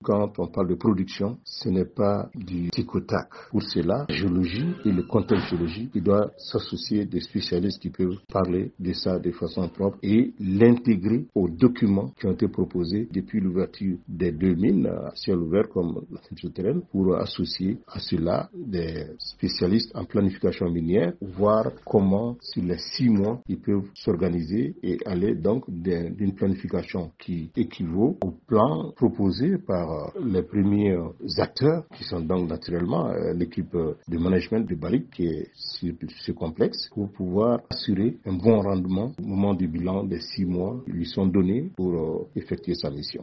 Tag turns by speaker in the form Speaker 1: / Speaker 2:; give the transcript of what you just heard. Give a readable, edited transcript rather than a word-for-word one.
Speaker 1: quand on parle de production, ce n'est pas du tic-au-tac. Pour cela, la géologie et le contexte géologique, il doit s'associer des spécialistes qui peuvent parler de ça de façon propre et l'intégrer aux documents qui ont été proposés depuis l'ouverture des 2000 à ciel ouvert comme la fonction terraine pour associer à cela des spécialistes en planification minière, voir comment sur les 6 mois ils peuvent s'organiser et aller donc d'une planification qui équivaut au plan proposé par les premiers acteurs qui sont donc naturellement l'équipe de management de Barrick qui est sur ce complexe pour pouvoir assurer un bon rendement au moment du bilan des 6 mois qui lui sont donnés pour effectuer sa mission.